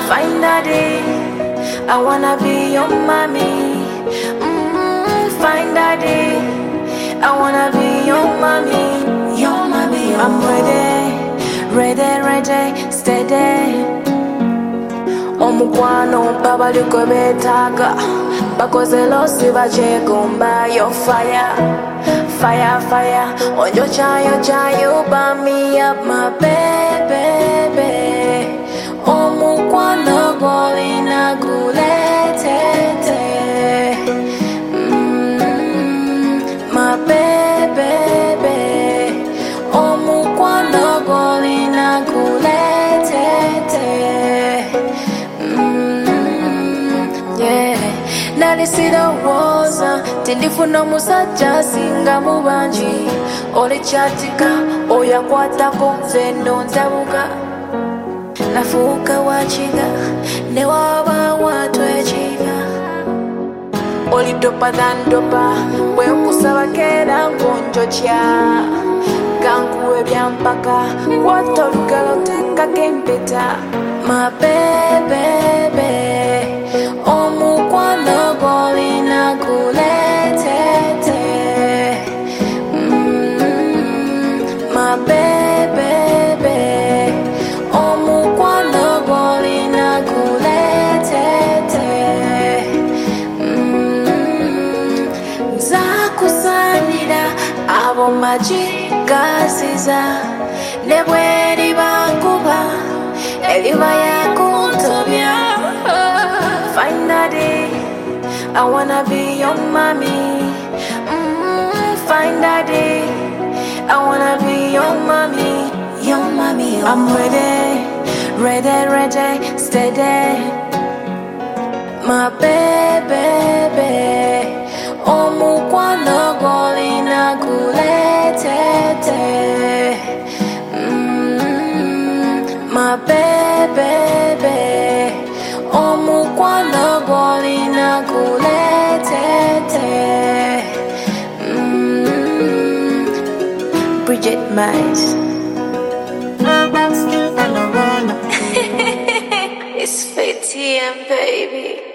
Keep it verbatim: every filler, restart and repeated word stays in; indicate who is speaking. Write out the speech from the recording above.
Speaker 1: Find a day, I wanna be your mommy. Mm, find a day, I wanna be your mommy. Your mommy, your I'm ready, ready, ready, steady. Omukwano babaliko betaga bakoze losi bachegomba. Your fire, fire, fire. Onyo chayo chayo burn me up, my baby. Omukwano golina guletete. Mm, my baby. Omukwano golina guletete. Nalisirowoza tindifuna omusajja asinga mu bangi. Olikyatika oyakwatako nze nno ntabuka. Nafuuka wakiga ne waba watwekiga. Oli dopa than dopa bwe nkusaba keera ngonjokya. Gankuwe byampaka kwata olugalo teekako empeta. My baby, omukwano golina guletete. Mm, my baby, omukwano golina guletete. Mm, nzakusanira abo magigasiza ne bweri bankuba eliba yakuntobya. Find a day, I wanna be your mommy. Mm, find a day, I wanna be your mommy. Your mommy, your I'm ready, ready, ready, steady. My baby, omukwano golina guletete. Mm, my baby, omukwano golina guletete. Mm, Bridget Mice. It's Fatian, baby.